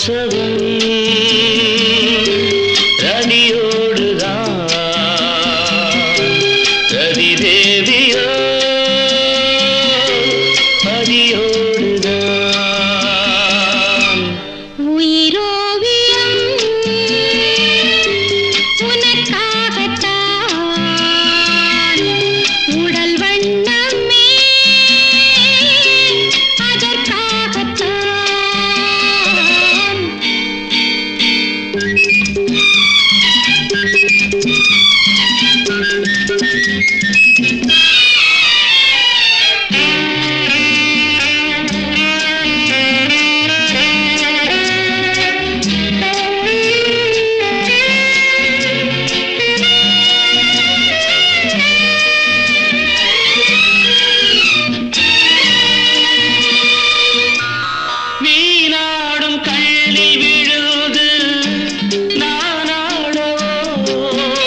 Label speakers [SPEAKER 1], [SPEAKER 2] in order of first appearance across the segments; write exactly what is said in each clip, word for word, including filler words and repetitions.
[SPEAKER 1] மதனோற்சவம் ரதியோடுதான் ரதி தேவியோ பதியோடுதான்
[SPEAKER 2] உயிரோவியம் உனக்காகத்தான் உடல் வண்ணமே அதற்காகத்தான்
[SPEAKER 1] நீனாடும் கண்ணில் விழுது நானாடவோ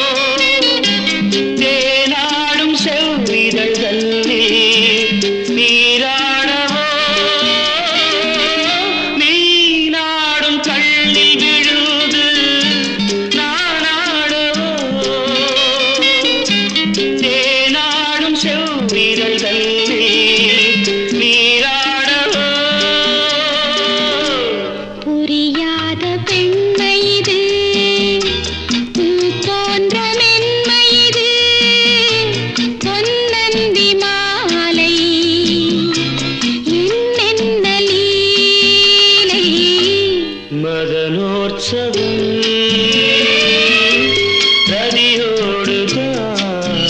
[SPEAKER 1] தேனாடும் செவ்விதழ்களில் நீராடவோ நீனாடும் கண்ணில் விழுது நானாடவோ தேனாடும் செவ்விதழ்களில் நீராடவோ
[SPEAKER 2] புரியாத பெண்மை இது பூ போன்ற மென்மை இது பொன்னந்தி மாலை என்னென்ன லீலை
[SPEAKER 1] மதனோற்சவம் ரதியோடுதான்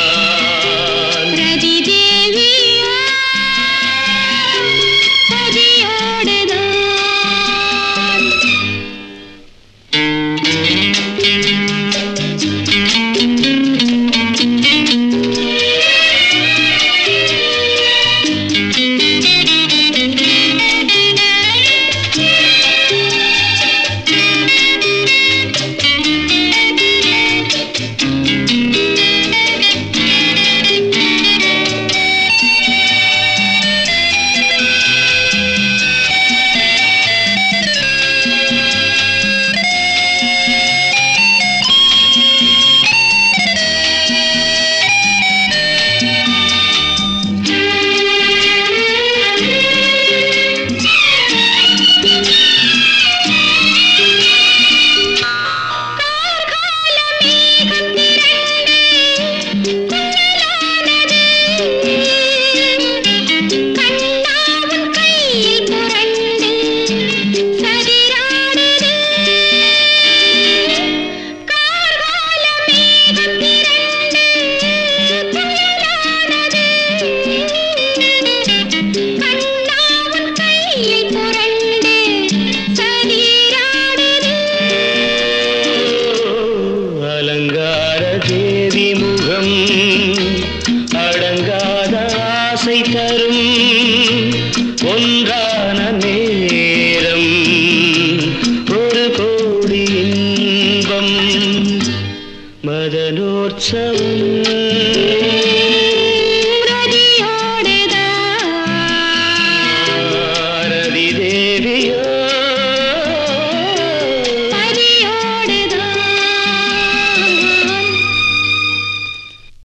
[SPEAKER 2] ரதி தேவியா பதியோடுதான் கண்ணாவும் கையில் புரண்டு சதிராடுது கார்கால மேகம் திரண்டு புயலானது கண்ணாவும் கையில் புரண்டு சதிராடுது
[SPEAKER 1] அலங்கார தேவி முகம் அடங்காத ஆசை தரும் ஒன்றான நேரம் ஒரு கோடி இன்பம் மதனோற்சவம்
[SPEAKER 2] ரதியோடுதான்
[SPEAKER 1] ரதி தேவியோ